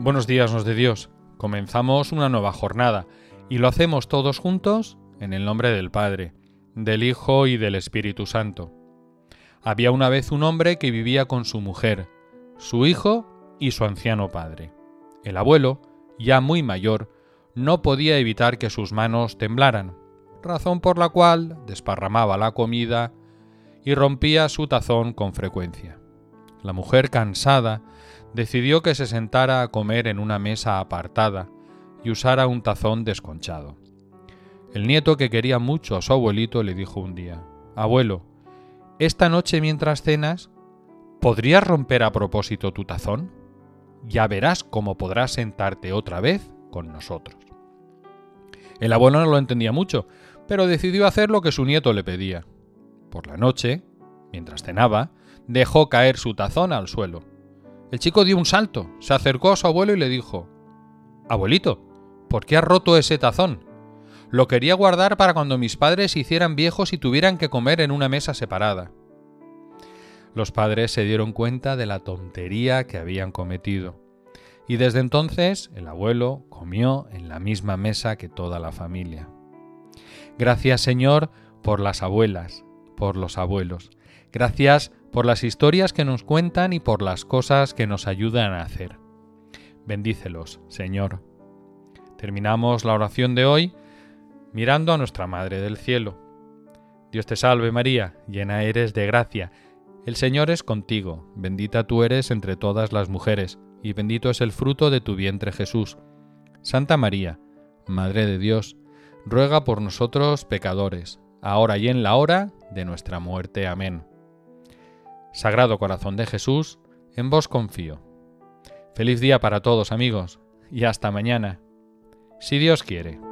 Buenos días, nos de Dios. Comenzamos una nueva jornada y lo hacemos todos juntos en el nombre del Padre, del Hijo y del Espíritu Santo. Había una vez un hombre que vivía con su mujer, su hijo y su anciano padre. El abuelo, ya muy mayor, no podía evitar que sus manos temblaran, razón por la cual desparramaba la comida y rompía su tazón con frecuencia. La mujer, cansada, decidió que se sentara a comer en una mesa apartada y usara un tazón desconchado. El nieto, que quería mucho a su abuelito, le dijo un día: «Abuelo, esta noche mientras cenas, ¿podrías romper a propósito tu tazón? Ya verás cómo podrás sentarte otra vez con nosotros». El abuelo no lo entendía mucho, pero decidió hacer lo que su nieto le pedía. Por la noche, mientras cenaba, dejó caer su tazón al suelo. El chico dio un salto, se acercó a su abuelo y le dijo: «Abuelito, ¿por qué has roto ese tazón? Lo quería guardar para cuando mis padres se hicieran viejos y tuvieran que comer en una mesa separada». Los padres se dieron cuenta de la tontería que habían cometido, y desde entonces el abuelo comió en la misma mesa que toda la familia. Gracias, Señor, por las abuelas, por los abuelos. Gracias por las historias que nos cuentan y por las cosas que nos ayudan a hacer. Bendícelos, Señor. Terminamos la oración de hoy mirando a nuestra Madre del Cielo. Dios te salve María, llena eres de gracia. El Señor es contigo, bendita tú eres entre todas las mujeres, y bendito es el fruto de tu vientre Jesús. Santa María, Madre de Dios, ruega por nosotros pecadores, ahora y en la hora de nuestra muerte. Amén. Sagrado Corazón de Jesús, en vos confío. Feliz día para todos, amigos, y hasta mañana, si Dios quiere.